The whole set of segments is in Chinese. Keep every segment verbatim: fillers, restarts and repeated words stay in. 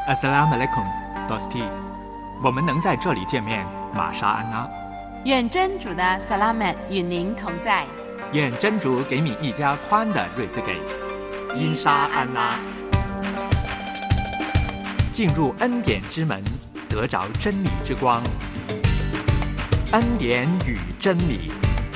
Assalamu alaikum, Dosti。我们能在这里见面，玛莎安拉。 愿真主的萨拉曼与您同在。 愿真主给你一家宽的瑞兹给。因沙安拉。进入恩典之门，得着真理之光。恩典与真理。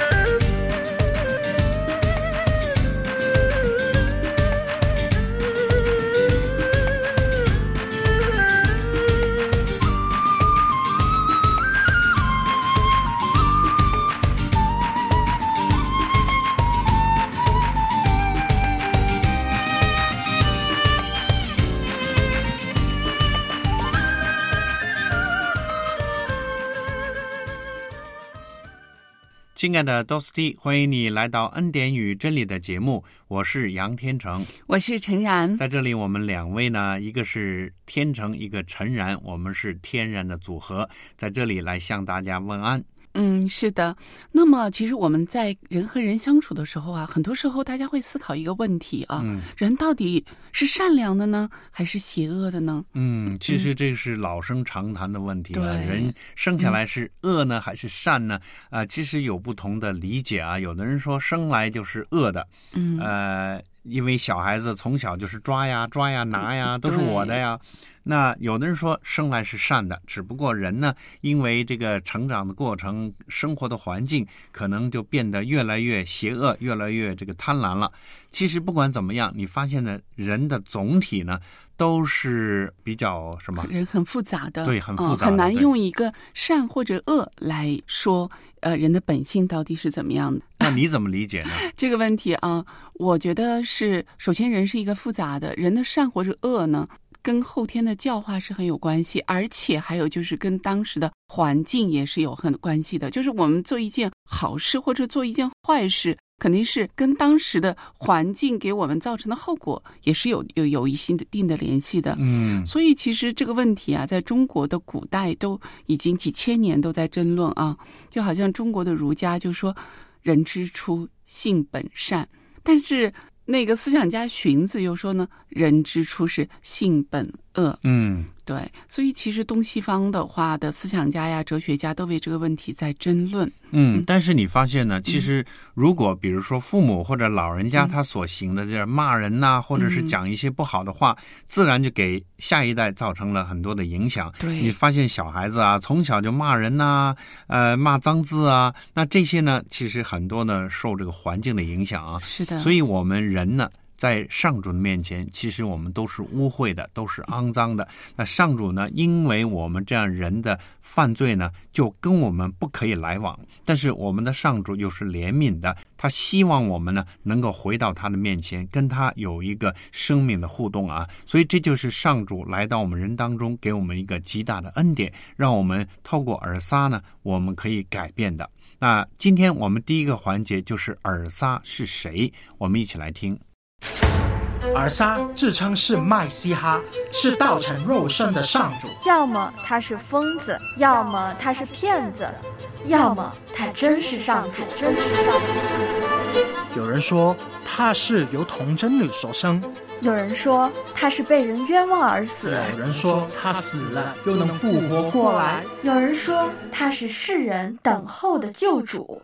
亲爱的多斯蒂，欢迎你来到恩典与真理的节目，我是杨天成， 我是陈然。 在这里我们两位呢，一个是天成，一个陈然，我们是天然的组合，在这里来向大家问安。 嗯，是的。那么其实我们在人和人相处的时候啊，很多时候大家会思考一个问题啊，嗯、人到底是善良的呢，还是邪恶的呢？ 嗯，其实这是老生常谈的问题啊。 嗯、 人生下来是恶呢，嗯、还是善呢？啊、呃，其实有不同的理解啊。有的人说生来就是恶的，嗯，呃，因为小孩子从小就是抓呀抓呀拿呀，都是我的呀。那有的人说生来是善的，只不过人呢，因为这个成长的过程，生活的环境可能就变得越来越邪恶，越来越这个贪婪了。其实不管怎么样，你发现呢，人的总体呢都是比较什么？ 人很复杂的， 对，很复杂的， 嗯，很难用一个善或者恶来说，呃，人的本性到底是怎么样的。 那你怎么理解呢？ 这个问题啊，我觉得是，首先人是一个复杂的，人的善或者恶呢，跟后天的教化是很有关系，而且还有就是跟当时的环境也是有很关系的。就是我们做一件好事或者做一件坏事，肯定是跟当时的环境给我们造成的后果也是有有有一定的联系的。嗯，所以其实这个问题啊，在中国的古代都已经几千年都在争论啊。就好像中国的儒家就说人之初性本善，但是那个思想家荀子又说呢，人之初是性本恶。嗯，对，所以其实东西方的话的思想家呀、哲学家都为这个问题在争论。 嗯，但是你发现呢，其实如果比如说父母或者老人家他所行的这骂人呐、啊，或者是讲一些不好的话，自然就给下一代造成了很多的影响。对，你发现小孩子啊，从小就骂人呐、啊，呃，骂脏字啊，那这些呢，其实很多呢受这个环境的影响啊。 是的， 所以我们人呢，在上主的面前，其实我们都是污秽的，都是肮脏的。那上主呢，因为我们这样人的犯罪呢，就跟我们不可以来往。但是我们的上主又是怜悯的，他希望我们呢能够回到他的面前，跟他有一个生命的互动啊。所以这就是上主来到我们人当中，给我们一个极大的恩典，让我们透过尔撒呢，我们可以改变的。那今天我们第一个环节就是尔撒是谁，我们一起来听。 尔撒自称是麦西哈，是道成肉身的上主。 要么他是疯子，要么他是骗子，要么他真是上主，真是上主。 有人说他是由童贞女所生， 有人说他是被人冤枉而死， 有人说他死了又能复活过来， 有人说他是世人等候的救主。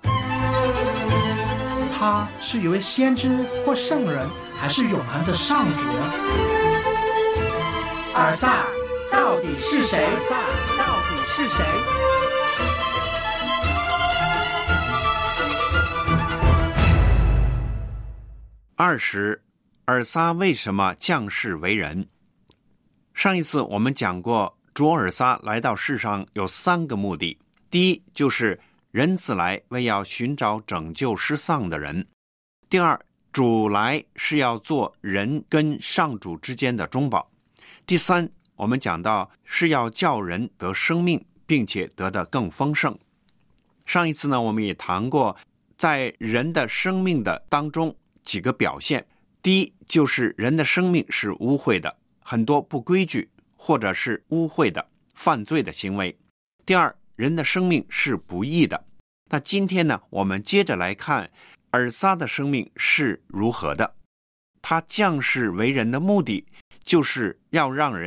他是一位先知或圣人，还是永恒的上主呢？尔撒到底是谁？尔撒到底是谁？ 二十，尔撒为什么降世为人？上一次我们讲过，主尔撒来到世上有三个目的。第一，就是人子来为要寻找拯救失丧的人。第二，主来是要做人跟上主之间的中保。第三，我们讲到是要叫人得生命，并且得得更丰盛。上一次呢，我们也谈过在人的生命的当中几个表现。第一，就是人的生命是污秽的，很多不规矩或者是污秽的犯罪的行为。第二，人的生命是不义的。那今天呢，我们接着来看尔撒的生命是如何的。他降世为人的目的，就是要让人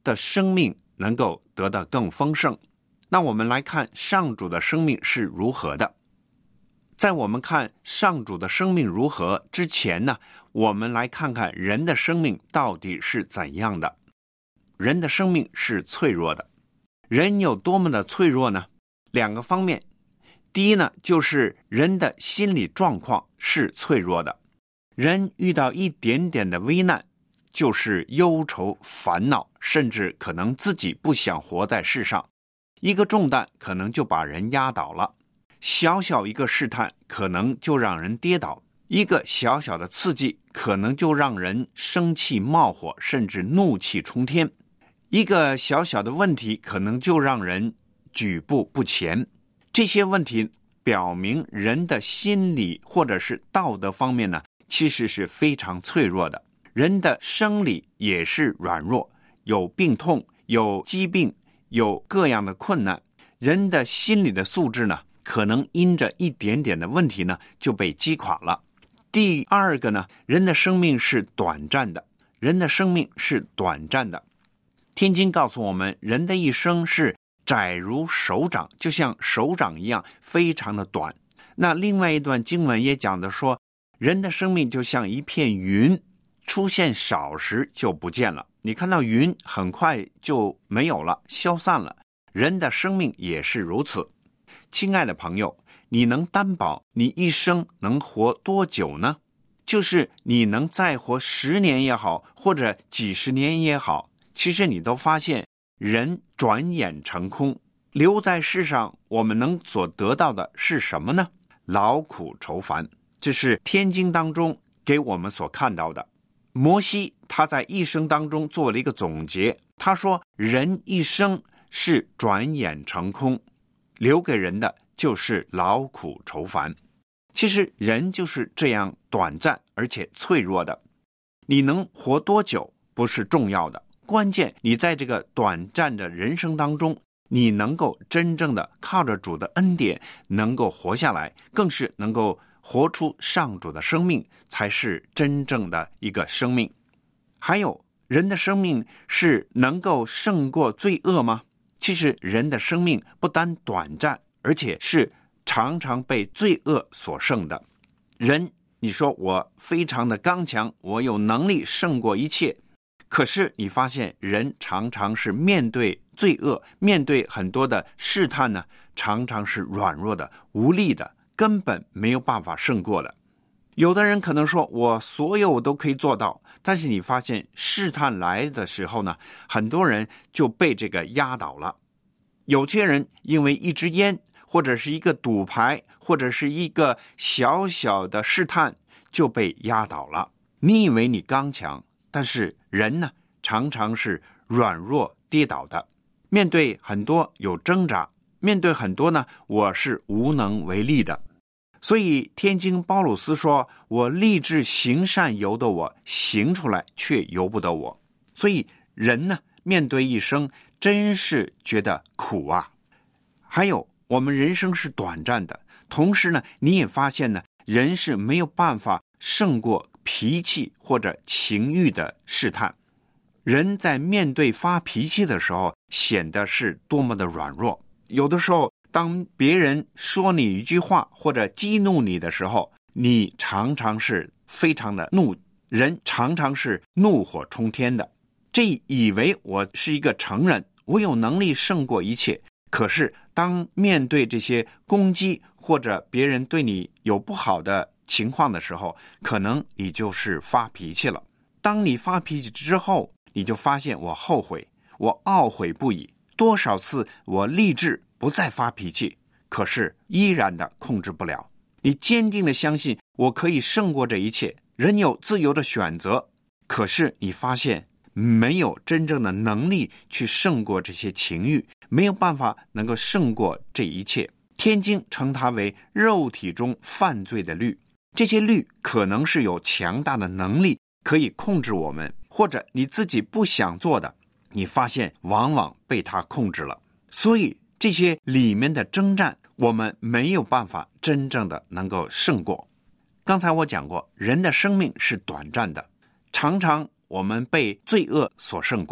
的生命能够得到更丰盛。那我们来看上主的生命是如何的。在我们看上主的生命如何之前呢，我们来看看人的生命到底是怎样的。人的生命是脆弱的。人有多么的脆弱呢？两个方面。第一呢，就是人的心理状况是脆弱的。人遇到一点点的危难，就是忧愁烦恼，甚至可能自己不想活在世上。一个重担可能就把人压倒了，小小一个试探可能就让人跌倒，一个小小的刺激可能就让人生气冒火，甚至怒气冲天。一个小小的问题可能就让人举步不前。这些问题表明人的心理或者是道德方面呢，其实是非常脆弱的。人的生理也是软弱，有病痛，有疾病，有各样的困难。人的心理的素质呢，可能因着一点点的问题呢，就被击垮了。第二个呢，人的生命是短暂的。人的生命是短暂的。天经告诉我们，人的一生是窄如手掌，就像手掌一样，非常的短。那另外一段经文也讲的说，人的生命就像一片云，出现少时就不见了。你看到云很快就没有了，消散了。人的生命也是如此。亲爱的朋友，你能担保你一生能活多久呢？就是你能再活十年也好，或者几十年也好，其实你都发现人转眼成空。留在世上，我们能所得到的是什么呢？劳苦愁烦。这是天经当中给我们所看到的。摩西他在一生当中做了一个总结，他说人一生是转眼成空，留给人的就是劳苦愁烦。其实人就是这样短暂而且脆弱的。你能活多久不是重要的，关键你在这个短暂的人生当中，你能够真正的靠着主的恩典能够活下来，更是能够活出上主的生命，才是真正的一个生命。还有，人的生命是能够胜过罪恶吗？其实人的生命不单短暂，而且是常常被罪恶所胜的。人，你说我非常的刚强，我有能力胜过一切，可是你发现人常常是面对罪恶，面对很多的试探呢，常常是软弱的、无力的，根本没有办法胜过的。有的人可能说我所有都可以做到，但是你发现试探来的时候呢，很多人就被这个压倒了。有些人因为一支烟，或者是一个赌牌，或者是一个小小的试探就被压倒了。你以为你刚强，但是人呢，常常是软弱跌倒的。面对很多有挣扎，面对很多呢，我是无能为力的。所以天经包鲁斯说，我立志行善由得我，行出来却由不得我。所以人呢，面对一生真是觉得苦啊。还有，我们人生是短暂的，同时呢，你也发现呢，人是没有办法胜过脾气或者情欲的试探。人在面对发脾气的时候，显得是多么的软弱。有的时候，当别人说你一句话或者激怒你的时候，你常常是非常的怒，人常常是怒火冲天的。这以为我是一个成人，我有能力胜过一切。可是当面对这些攻击或者别人对你有不好的情况的时候，可能你就是发脾气了。当你发脾气之后，你就发现我后悔，我懊悔不已。多少次我立志不再发脾气，可是依然的控制不了。你坚定的相信我可以胜过这一切，人有自由的选择，可是你发现没有真正的能力去胜过这些情欲，没有办法能够胜过这一切。天经称它为肉体中犯罪的律，这些律可能是有强大的能力可以控制我们，或者你自己不想做的，你发现往往被它控制了。所以这些里面的征战，我们没有办法真正的能够胜过。刚才我讲过，人的生命是短暂的，常常我们被罪恶所胜过，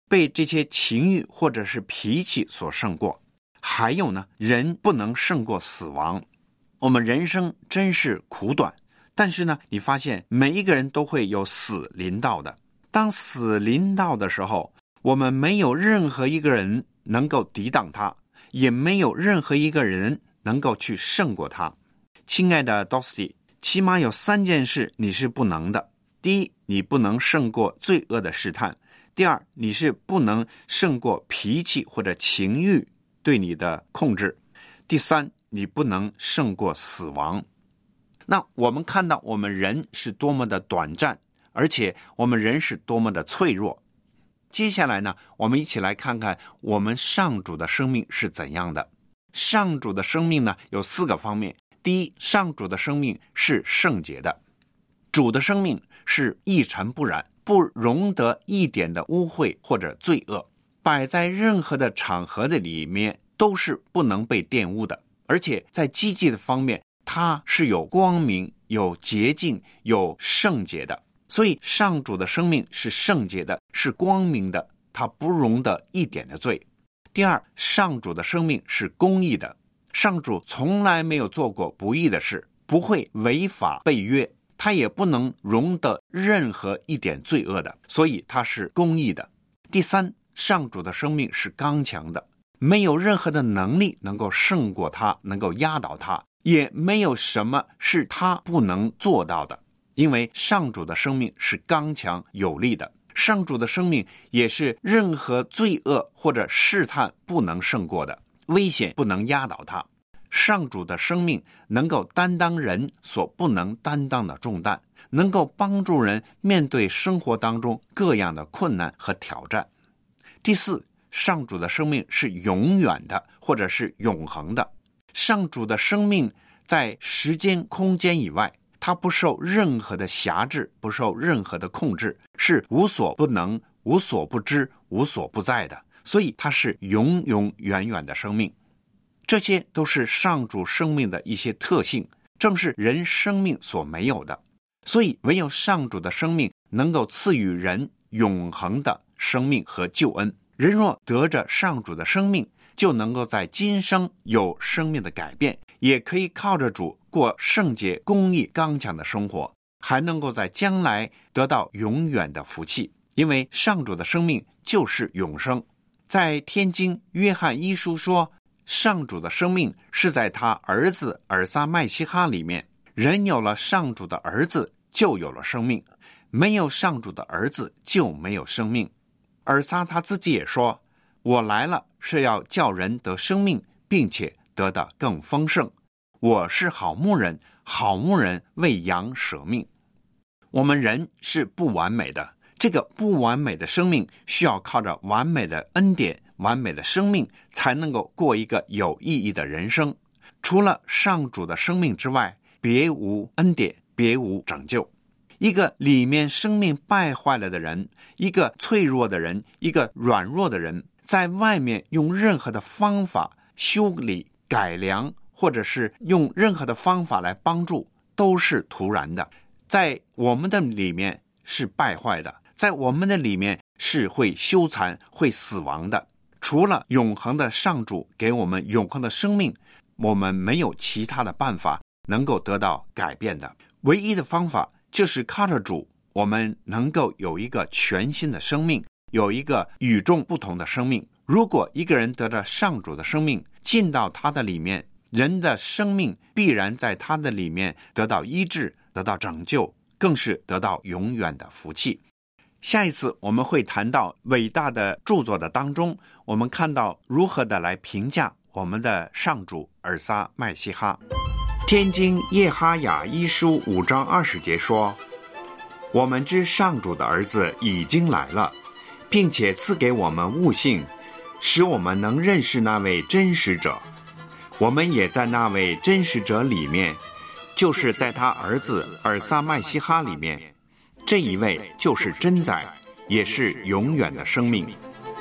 被这些情欲或者是脾气所胜过。还有呢，人不能胜过死亡。我们人生真是苦短，但是呢，你发现每一个人都会有死临到的。当死临到的时候，我们没有任何一个人能够抵挡它，也没有任何一个人能够去胜过它。亲爱的 Dosty， 起码有三件事你是不能的。第一，你不能胜过罪恶的试探；第二，你是不能胜过脾气或者情欲对你的控制；第三，你不能胜过死亡。那我们看到我们人是多么的短暂，而且我们人是多么的脆弱。接下来呢，我们一起来看看我们上主的生命是怎样的。上主的生命呢，有四个方面。第一，上主的生命是圣洁的，主的生命是一尘不染，不容得一点的污秽或者罪恶，摆在任何的场合的里面都是不能被玷污的。而且在积极的方面，它是有光明、有洁净、有圣洁的。所以上主的生命是圣洁的，是光明的，它不容得一点的罪。第二，上主的生命是公义的，上主从来没有做过不义的事，不会违法背约，他也不能容得任何一点罪恶的，所以他是公义的。第三，上主的生命是刚强的，没有任何的能力能够胜过他，能够压倒他，也没有什么是他不能做到的，因为上主的生命是刚强有力的。上主的生命也是任何罪恶或者试探不能胜过的，危险不能压倒他。上主的生命能够担当人所不能担当的重担，能够帮助人面对生活当中各样的困难和挑战。第四，上主的生命是永远的，或者是永恒的。上主的生命在时间空间以外，他不受任何的辖制，不受任何的控制，是无所不能、无所不知、无所不在的，所以他是永永远远的生命。这些都是上主生命的一些特性，正是人生命所没有的。所以唯有上主的生命能够赐予人永恒的生命和救恩。人若得着上主的生命，就能够在今生有生命的改变，也可以靠着主过圣洁、公义、刚强的生活，还能够在将来得到永远的福气，因为上主的生命就是永生。在天经约翰一书说，上主的生命是在他儿子尔撒麦西哈里面，人有了上主的儿子就有了生命，没有上主的儿子就没有生命。尔撒他自己也说，我来了是要叫人得生命，并且得的更丰盛。我是好牧人，好牧人为羊舍命。我们人是不完美的，这个不完美的生命需要靠着完美的恩典、完美的生命，才能够过一个有意义的人生。除了上主的生命之外，别无恩典，别无拯救。一个里面生命败坏了的人，一个脆弱的人，一个软弱的人，在外面用任何的方法修理、改良，或者是用任何的方法来帮助，都是徒然的。在我们的里面是败坏的，在我们的里面是会羞残、会死亡的。除了永恒的上主给我们永恒的生命，我们没有其他的办法能够得到改变的。唯一的方法就是靠着主，我们能够有一个全新的生命，有一个与众不同的生命。如果一个人得着上主的生命进到他的里面，人的生命必然在他的里面得到医治，得到拯救，更是得到永远的福气。下一次我们会谈到伟大的著作的当中，我们看到如何的来评价我们的上主尔撒麦西哈。天经耶哈雅一书五章二十节说，我们知上主的儿子已经来了，并且赐给我们悟性，使我们能认识那位真实者。我们也在那位真实者里面，就是在他儿子尔撒麦西哈里面，这一位就是真宰，也是永远的生命。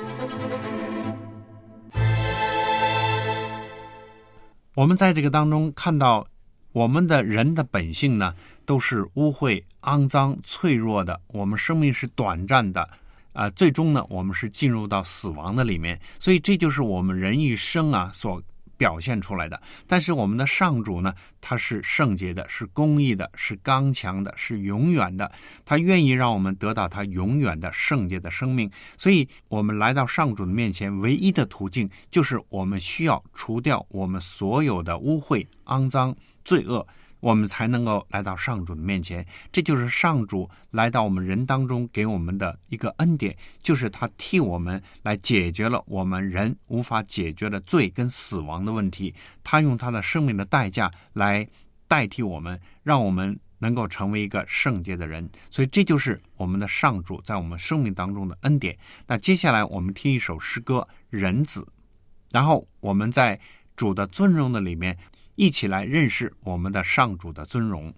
我们在这个当中看到，我们的人的本性呢，都是污秽、肮脏、脆弱的，我们生命是短暂的， 呃，最终呢，我们是进入到死亡的里面。所以这就是我们人一生啊所表现出来的。但是我们的上主呢，他是圣洁的，是公义的，是刚强的，是永远的，他愿意让我们得到他永远的圣洁的生命。所以我们来到上主的面前，唯一的途径就是我们需要除掉我们所有的污秽、肮脏、罪恶，我们才能够来到上主的面前。这就是上主来到我们人当中给我们的一个恩典，就是他替我们来解决了我们人无法解决的罪跟死亡的问题。他用他的生命的代价来代替我们，让我们能够成为一个圣洁的人。所以这就是我们的上主在我们生命当中的恩典。那接下来我们听一首诗歌《人子》，然后我们在主的尊荣的里面一起来认识我们的上主的尊荣。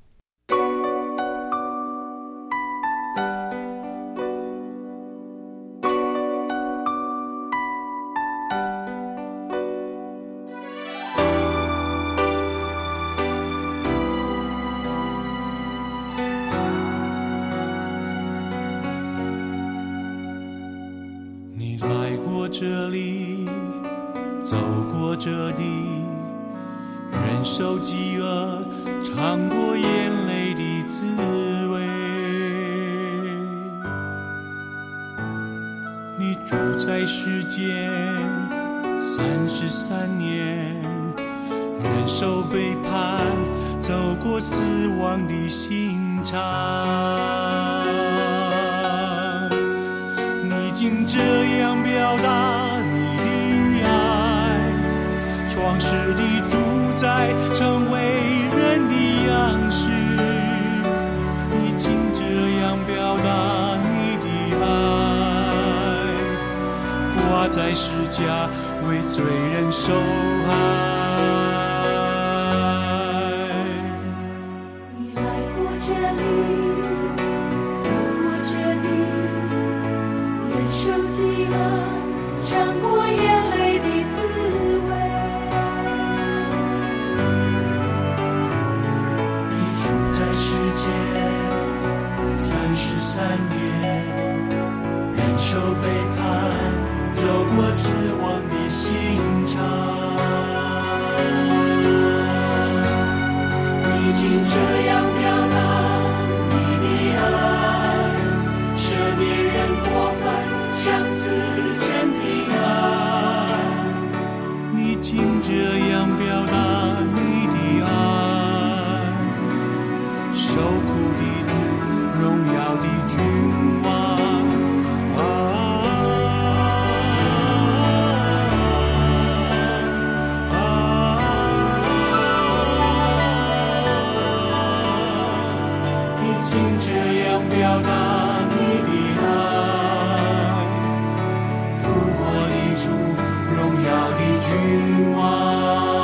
你来过这里，走过这里，忍受饥饿，尝过眼泪的滋味。你住在世间三十三年，忍受背叛，走过死亡的刑场。你竟这样表达你的爱，创世的主宰，成为人的样式。你竟这样表达你的爱，挂在十架为罪人受害。 你来过这里，走过这里，忍受饥饿，尝过眼泪的滋味。 世界三十三年，忍受背叛，走过死亡的刑场。你竟这样表达你的爱，赦免人过犯，赏赐真平安。你竟这样表达你的爱，受苦的主，荣耀的君王。啊啊啊！你竟这样表达你的爱，复活的主，荣耀的君王。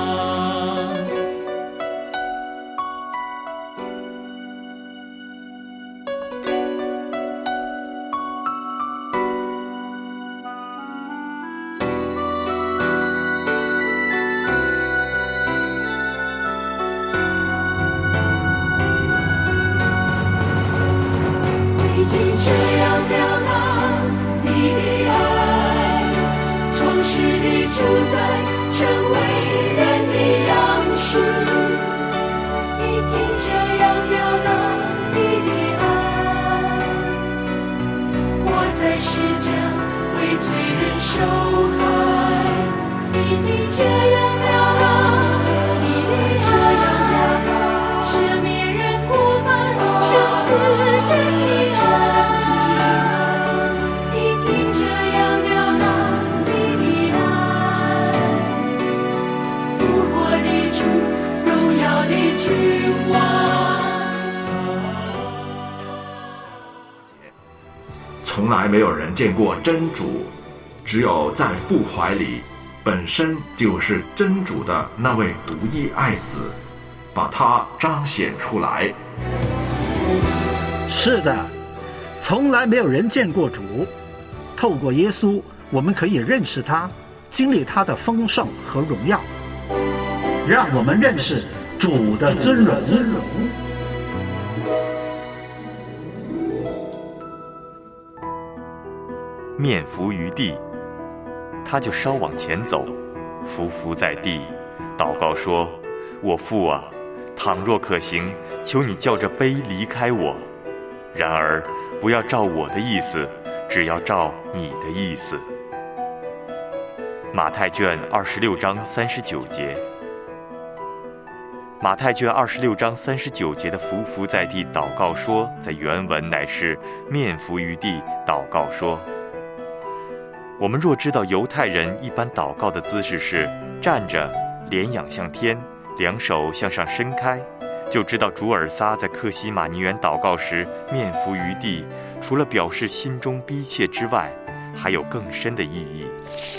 从来没有人见过真主，只有在父怀里，本身就是真主的那位独一爱子，把他彰显出来。 是的，从来没有人见过主，透过耶稣，我们可以认识他，经历他的丰盛和荣耀。让我们认识主的尊荣。 面伏于地。他就稍往前走，伏伏在地，祷告说：我父啊，倘若可行，求你叫这杯离开我，然而不要照我的意思，只要照你的意思。马太卷二十六章三十九节。马太卷二十六章三十九节的伏伏在地祷告说，在原文乃是面伏于地祷告说。我们若知道犹太人一般祷告的姿势是站着，脸仰向天，两手向上伸开，就知道主尔撒在客西马尼园祷告时面伏于地，除了表示心中逼切之外，还有更深的意义。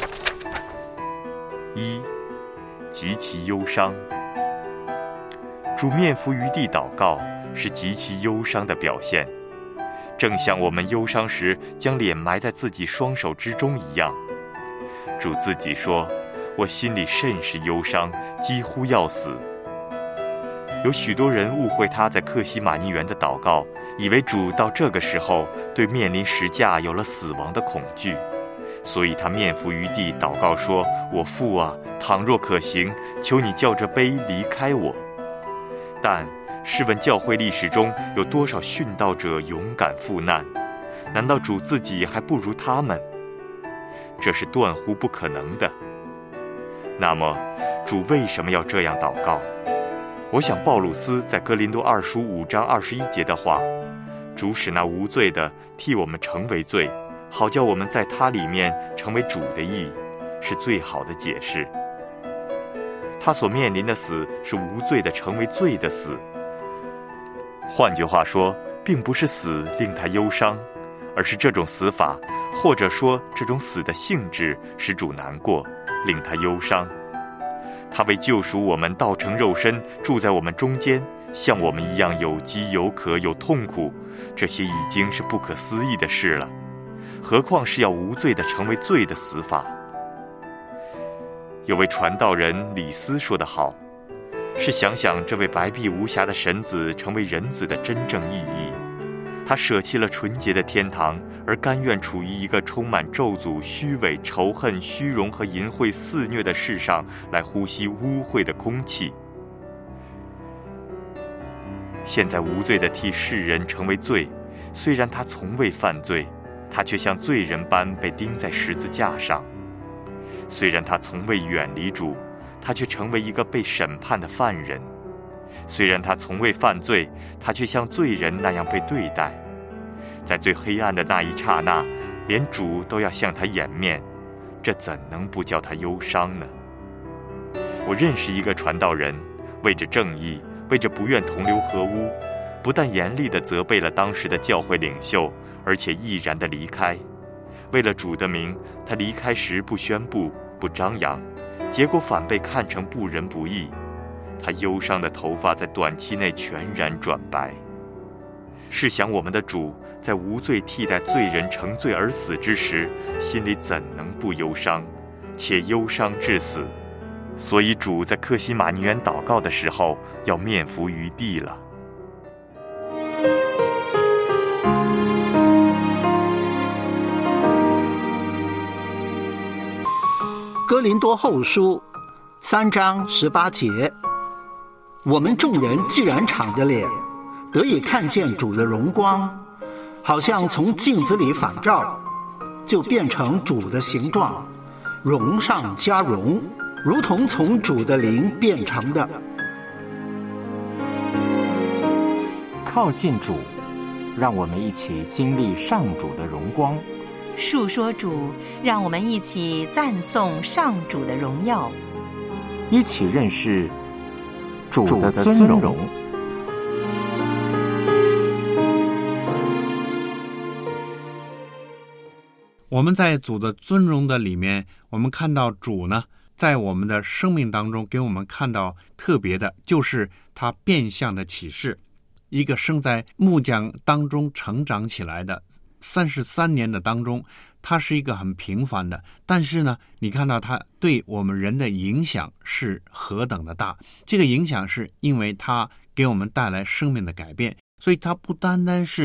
一，极其忧伤。主面伏于地祷告是极其忧伤的表现，正像我们忧伤时将脸埋在自己双手之中一样。主自己说：我心里甚是忧伤，几乎要死。有许多人误会他在客西马尼园的祷告，以为主到这个时候对面临十架有了死亡的恐惧，所以他面伏于地祷告说：我父啊，倘若可行，求你叫这杯离开我。但试问教会历史中有多少殉道者勇敢赴难？难道主自己还不如他们？这是断乎不可能的。那么主为什么要这样祷告？我想鲍鲁斯在哥林多二书五章二十一节的话：主使那无罪的替我们成为罪，好叫我们在他里面成为主的义，是最好的解释。他所面临的死是无罪的成为罪的死。换句话说，并不是死令他忧伤，而是这种死法，或者说这种死的性质使主难过，令他忧伤。他为救赎我们道成肉身，住在我们中间，像我们一样有饥有渴有痛苦，这些已经是不可思议的事了，何况是要无罪的成为罪的死法。有位传道人李斯说得好，是想想这位白璧无瑕的神子成为人子的真正意义。他舍弃了纯洁的天堂，而甘愿处于一个充满咒诅、虚伪、仇恨、虚荣和淫秽肆虐的世上，来呼吸污秽的空气。现在无罪的替世人成为罪，虽然他从未犯罪，他却像罪人般被钉在十字架上。虽然他从未远离主，他却成为一个被审判的犯人。虽然他从未犯罪，他却像罪人那样被对待。在最黑暗的那一刹那，连主都要向他掩面，这怎能不叫他忧伤呢？我认识一个传道人，为着正义，为着不愿同流合污，不但严厉地责备了当时的教会领袖，而且毅然地离开。为了主的名，他离开时不宣布不张扬，结果反被看成不仁不义。他忧伤的头发在短期内全然转白。试想我们的主在无罪替代罪人成罪而死之时，心里怎能不忧伤，且忧伤至死？所以主在客西马尼园祷告的时候，要面伏于地了。 哥林多后书三章十八节，我们众人既然敞着脸，得以看见主的荣光，好像从镜子里反照，就变成主的形状，荣上加荣，如同从主的灵变成的。 靠近主，让我们一起经历上主的荣光。 述说主，让我们一起赞颂上主的荣耀， 一起认识主的尊荣。 我们在主的尊荣的里面，我们看到主呢，在我们的生命当中给我们看到特别的，就是他变相的启示。一个生在木匠当中成长起来的三十三年的当中，他是一个很平凡的，但是呢，你看到他对我们人的影响是何等的大。这个影响是因为他给我们带来生命的改变，所以他不单单是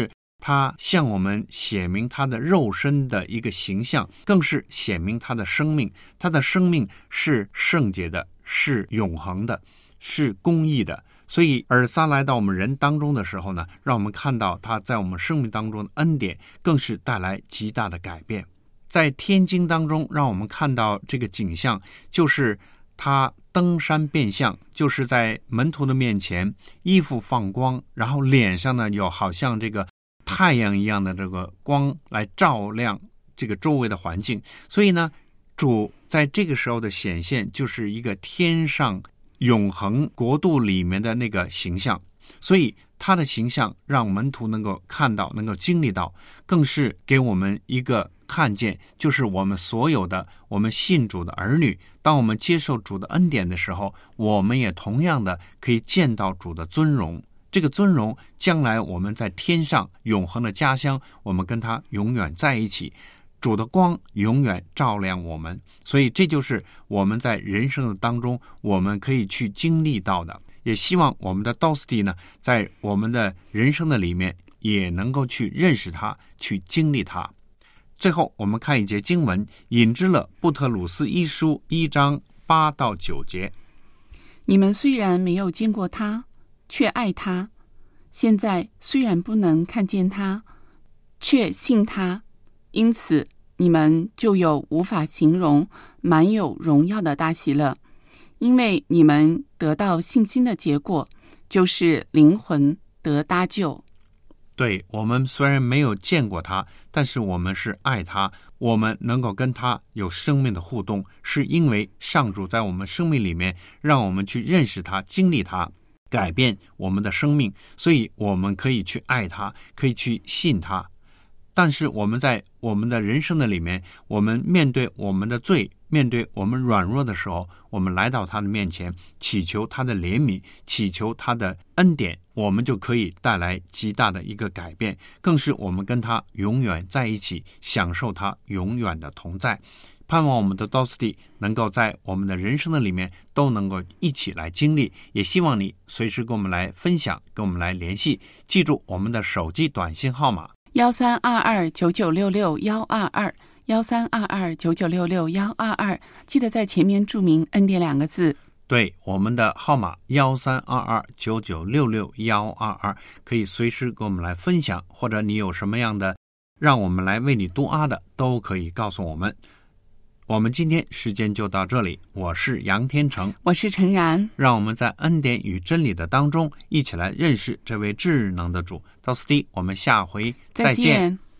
他向我们显明他的肉身的一个形象，更是显明他的生命。他的生命是圣洁的，是永恒的，是公义的。所以尔撒来到我们人当中的时候呢，让我们看到他在我们生命当中的恩典，更是带来极大的改变。在天经当中，让我们看到这个景象，就是他登山变相，就是在门徒的面前，衣服放光，然后脸上呢有好像这个太阳一样的这个光来照亮这个周围的环境。所以呢，主在这个时候的显现，就是一个天上永恒国度里面的那个形象。所以他的形象让门徒能够看到，能够经历到，更是给我们一个看见，就是我们所有的我们信主的儿女，当我们接受主的恩典的时候，我们也同样的可以见到主的尊荣。这个尊荣将来我们在天上永恒的家乡，我们跟他永远在一起，主的光永远照亮我们。所以这就是我们在人生的当中我们可以去经历到的。也希望我们的道斯蒂呢，在我们的人生的里面也能够去认识他，去经历他。最后我们看一节经文，引之了布特鲁斯一书一章八到九节。 你们虽然没有见过他，却爱他；现在虽然不能看见他，却信他。因此你们就有无法形容满有荣耀的大喜乐，因为你们得到信心的结果，就是灵魂得搭救。 对，我们虽然没有见过他，但是我们是爱他，我们能够跟他有生命的互动，是因为上主在我们生命里面让我们去认识他，经历他，改变我们的生命，所以我们可以去爱他，可以去信他。但是我们在我们的人生的里面，我们面对我们的罪，面对我们软弱的时候，我们来到他的面前，祈求他的怜悯，祈求他的恩典，我们就可以带来极大的一个改变，更是我们跟他永远在一起，享受他永远的同在。盼望我们的道斯蒂能够在我们的人生的里面都能够一起来经历，也希望你随时跟我们来分享，跟我们来联系。记住我们的手机短信号码幺三二二九九六六幺二二，幺三二二九九六六幺二二，记得在前面注明恩典两个字。 对，我们的号码幺三二二九九六六幺二二，可以随时跟我们来分享，或者你有什么样的让我们来为你读阿的，都可以告诉我们。我们今天时间就到这里，我是杨天成， 我是陈然， 让我们在恩典与真理的当中一起来认识这位至能的主。道斯蒂，我们下回再见。 再见。